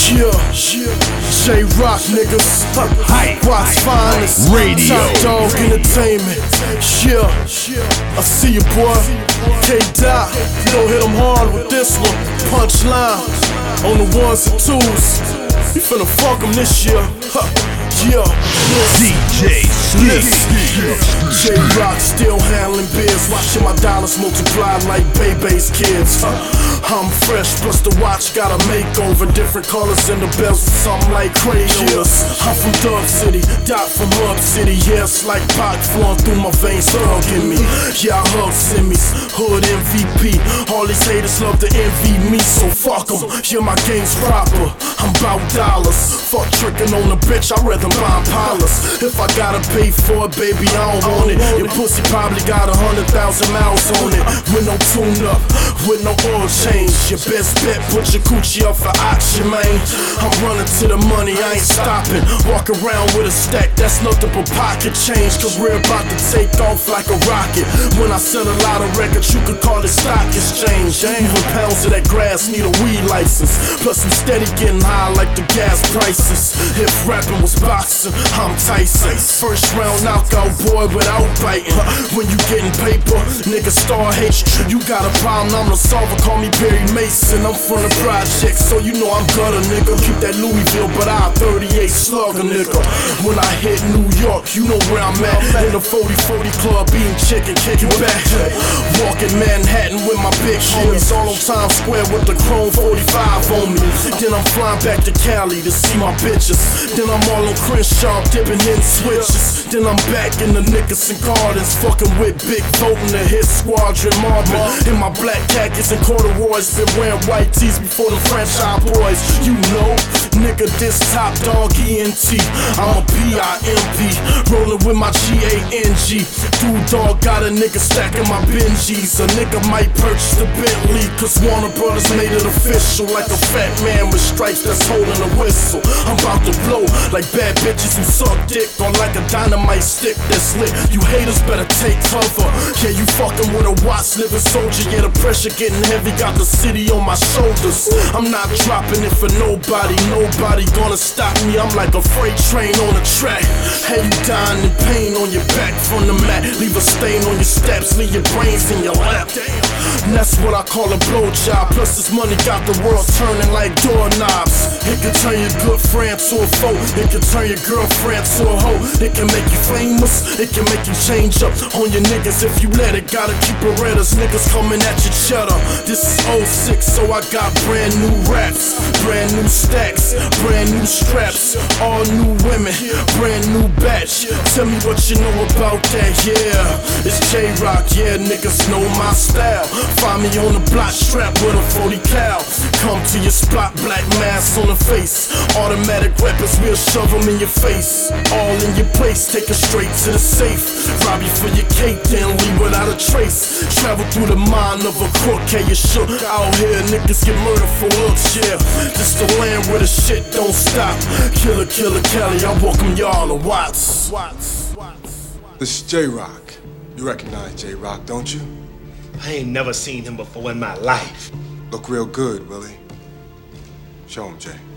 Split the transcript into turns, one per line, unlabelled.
J-Rock niggas, Watts Finest,
Radio
Top Dog Entertainment. I see you, boy. K-Dot, you gon' hit 'em hard with this one. Punchline on the ones and twos. You finna fuck 'em this year.
DJ Slick.
J-Rock still handling beers, watching my dollars multiply like Bebe's kids. I'm fresh, plus the watch got a makeover, different colors in the bells, something like Crayolas. I'm from Dub City, Dot from Hub City. Yeah, it's like Pac flowing through my veins, thugging me. Yeah, I hug Simmies, hood MVP. All these haters love to envy me, so fuck 'em. Yeah, my game's proper, I'm bout dollars. Fuck tricking on a bitch, I'd rather buy Impalas. If I gotta pay for it, baby, I don't want it. Your pussy probably got 100,000 miles on it. With no tune-up, with no oil change. Your best bet, put your coochie up for auction, man. I'm running to the money, I ain't stopping. Walk around with a stack, that's nothing but pocket change. Cause we're about to take off like a rocket. When I sell a lot of records, you could call it stock exchange. Even pounds of that grass need a weed license. Plus I'm steady getting high like the gas prices. If rapping was boxing, I'm Tyson. First round knockout, boy, without biting. When you getting paper, niggas start hating. You got a problem, I'm the solver, call me Perry Mason. I'm from the project, so you know I'm gutter, nigga. Keep that Louisville, but I 38 slugger, nigga. When I hit New York, you know where I'm at. In the 40-40 club, eating chicken, kicking back. Walking Manhattan with my big homies. All on Times Square with the chrome 45 on me. Then I'm flying back to Cali to see my bitches. Then I'm all on Crenshaw, dipping in switches. Then I'm back in the Nickerson Gardens, fucking with Big Voting, the hit squadron Marvin. In my black khakis and corduroys, been wearing white tees before the franchise boys. You know, nigga, this Top Dog ENT. I'm a PIMP, rolling with my GANG. Dude Dog got a nigga stacking my Benjis. A nigga might purchase the Bentley, cause Warner Brothers made it official. Like a fat man with stripes that's holding a whistle. I'm about to blow like bad bitches who suck dick, or like a dynamite stick that's lit. You haters better take cover. Yeah, you fucking with a Watts living soldier. Yeah, the pressure getting heavy, got the city on my shoulders. I'm not dropping it for nobody, nobody gonna stop me. I'm like a freight train on a track. Hey, you dying in pain on your back from the mat. Leave a stain on your steps, leave your brains in your lap. And that's what I call a blowjob. Plus this money got the world turning like doorknobs. It can turn your good friend to a foe. It can turn your girlfriend to a hoe. It can make you famous. It can make you change up on your niggas if you let it. Gotta keep it red as niggas coming at your cheddar. This is 06, so I got brand new raps, brand new stacks, brand new straps, all new women, brand new batch. Tell me what you know about that, yeah. It's J-Rock, yeah, niggas know my style. Find me on the block strap with a 40 cal. Come to your spot, black mask on the face. Automatic weapons, we'll shove them in your face. All in your place, take it straight to the safe. Rob you for your cake, then leave without a trace. Travel through the mind of a crook, hey, you shook. Out here, niggas get murdered for looks, yeah. This the land where the shit don't stop. Killer, Killer Kelly, I welcome y'all to Watts.
This is J-Rock. You recognize J-Rock, don't you?
I ain't never seen him before in my life.
Look real good, Willie. Show him, Jay.